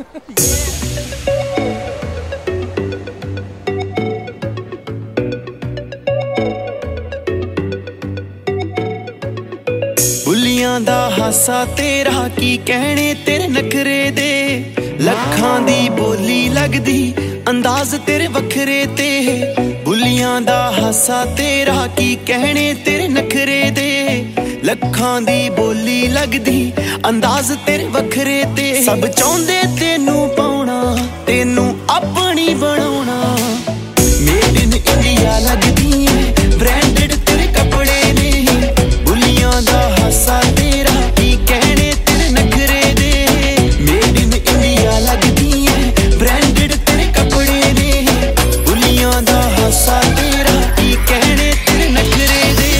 ਬੁੱਲੀਆਂ ਦਾ ਹਾਸਾ ਤੇਰਾ ਕੀ ਕਹਿਣੇ ਤੇਰੇ ਨਖਰੇ ਦੇ ਲੱਖਾਂ ਦੀ ਬੋਲੀ ਲੱਗਦੀ ਅੰਦਾਜ਼ ਤੇਰੇ ਵੱਖਰੇ ਤੇ ਬੁੱਲੀਆਂ ਦਾ ਹਾਸਾ ਤੇਰਾ ਕੀ ਕਹਿਣੇ ਤੇਰੇ ਨਖਰੇ ਦੇ ਲੱਖਾਂ ਦੀ ਬੋਲੀ ਲੱਗਦੀ ਅੰਦਾਜ਼ ਤੇਰੇ ਵੱਖਰੇ ਤੇ ਸਭ ਚਾਹੁੰਦੇ ਤੈਨੂੰ ਪਾਉਣਾ ਤੈਨੂੰ ਆਪਣੀ ਬਣਾਉਣਾ ਮੇਡ ਇਨ ਇੰਡੀਆ ਲੱਗਦੀ ਏ ਬ੍ਰਾਂਡਡ ਤੇਰੇ ਕੱਪੜੇ ਨੇ ਬੁੱਲੀਆਂ ਦਾ ਹਾਸਾ ਤੇਰਾ ਕੀ ਕਹਿਣੇ ਤੇਰੇ ਨਖਰੇ ਦੇ ਮੇਡ ਇਨ ਇੰਡੀਆ ਲੱਗਦੀ ਏ ਬ੍ਰਾਂਡਡ ਤੇਰੇ ਕੱਪੜੇ ਨੇ ਬੁੱਲੀਆਂ ਦਾ ਹਾਸਾ ਤੇਰਾ ਕੀ ਕਹਿਣੇ ਤੇਰੇ ਨਖਰੇ ਦੇ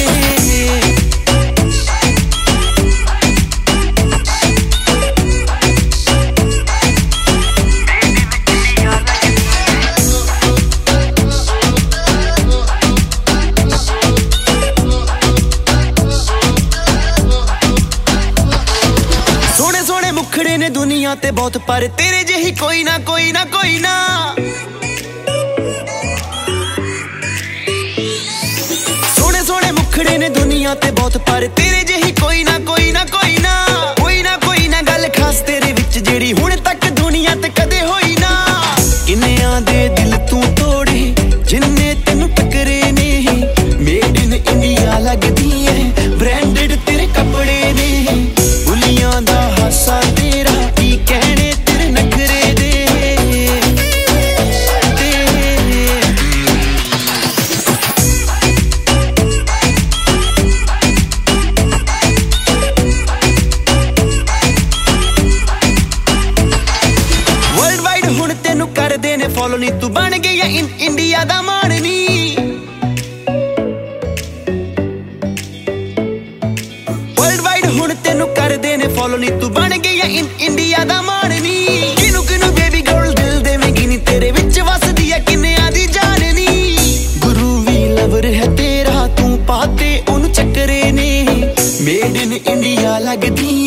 ਮੁਖੜੇ ਨੇ ਦੁਨੀਆ ਤੇ ਬਹੁਤ ਪਰ ਤੇਰੇ ਜਿਹੀ ਕੋਈ ਨਾ ਕੋਈ ਨਾ ਕੋਈ ਨਾ ਸੋਹਣੇ ਸੋਹਣੇ ਮੁਖੜੇ ਨੇ ਦੁਨੀਆ ਤੇ ਬਹੁਤ ਪਰ ਤੇਰੇ ਜਿਹੀ ਕੋਈ ਨਾ ਕੋਈ ਨਾ ਕੋਈ ਨਾ ਕੋਈ ਨਾ ਕੋਈ ਨਾ ਗੱਲ ਖਾਸ ਤੇਰੇ ਵਿੱਚ ਜਿਹੜੀ ਹੁਣ ਤੱਕ ਦੁਨੀਆ ਤੇ ਕਦੇ ਹੋਈ ਨਾ ਕਿੰਨਿਆਂ ਦੇ ਦਿਲ ਤੂੰ ਤੋੜੇ ਜਿੰਨੇ ਤੈਨੂੰ ਟੱਕਰੇ ਨੇ ਮੇਡ ਇਨ ਇੰਡੀਆ ਲੱਗਦੀ ਏ ਬ੍ਰਾਂਡਡ ਤੇਰੇ ਕੱਪੜੇ ਨੇ ਬੁੱਲੀਆਂ ਦਾ ਹਾਸਾ ਤੇਰਾ ਕੀ ਕਹਿਣੇ ਤੇਰੇ ਨਖਰੇ ਦੇ ਵਰਲਡ ਵਾਈਡ ਹੁਣ ਤੈਨੂੰ ਕਰਦੇ ਨੇ ਫੋਲੋ ਨੀ ਤੂੰ ਬਣ ਗਈ ਆ ਇੰਡੀਆ ਦਾ ਮਾਣ ਨੀ ਵਰਲਡ ਵਾਈਡ ਹੁਣ ਤੈਨੂੰ ਕਰਦੇ ਨੇ ਫੋਲੋ ਨੀ ਤੂੰ ਬਣ ਗਈ ਆ ਇੰਡੀਆ ਦਾ ਮਾਣ ਨੀ ਕਿਨੂੰ ਕਿਨੂੰ ਬੇਬੀ ਗਰਲ ਦਿਲ ਦੇਵੇਂਗੀ ਨੀ ਤੇਰੇ ਵਿੱਚ ਵਸਦੀ ਆ ਕਿੰਨਿਆਂ ਦੀ ਜਾਨ ਨੀ ਗੁਰੂ ਵੀ ਲਵਰ ਹੈ ਤੇਰਾ ਤੂੰ ਪਾਤੇ ਉਹਨੂੰ ਚੱਕਰੇ ਨੇ ਮੇਡ ਇਨ ਇੰਡੀਆ ਲੱਗਦੀ